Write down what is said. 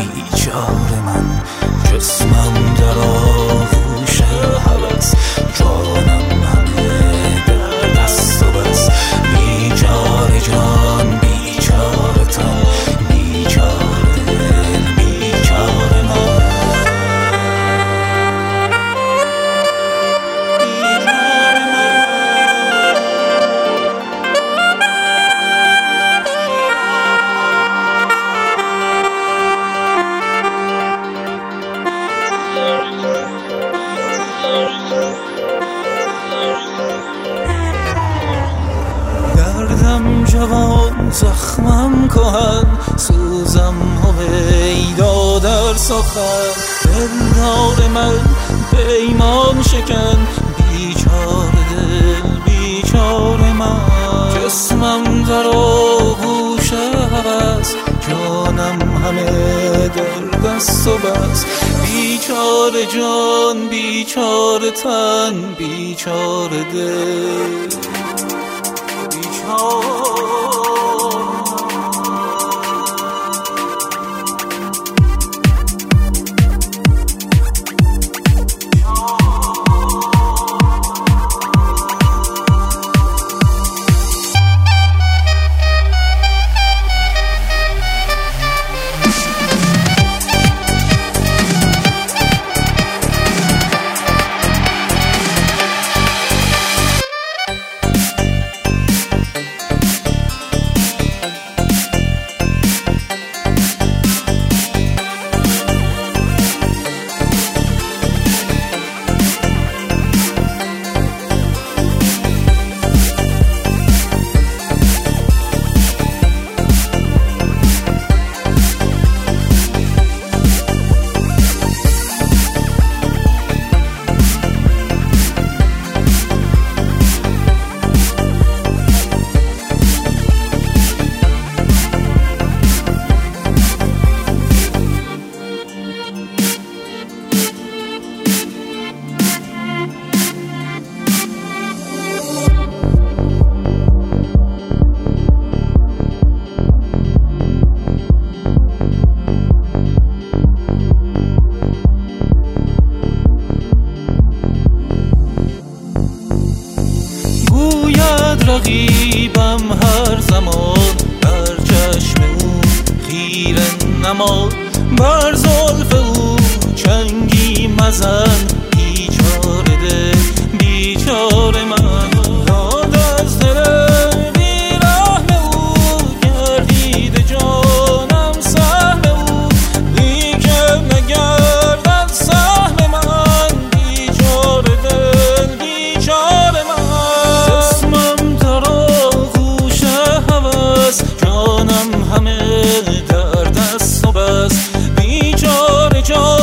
بیچاره من، جسمم در آغوش هوس، جانم همه در دست و بس. بیچاره جان، بیچاره تن، بیچاره دل، بیچاره من. دردم جوان، زخمم کهن، سوزم هویدا در سخن. دلدار من پیمان شکن، بیچاره دل، بیچاره من. جسمم در آغوش هوس، جانم همه در دست و بس. بیچاره جان، بیچاره تن، بیچاره دل، رقیبم هر زمان، بر چشم او خیره نما، بر زلف او چنگی مزن. بیچاره دل، بیچاره من. داد از دل بیرحم او، گردیده جانم سهم او، لیکن نگردد سهم من. بیچاره دل، بیچاره من. جانم همه در دست و بس. بیچاره جان،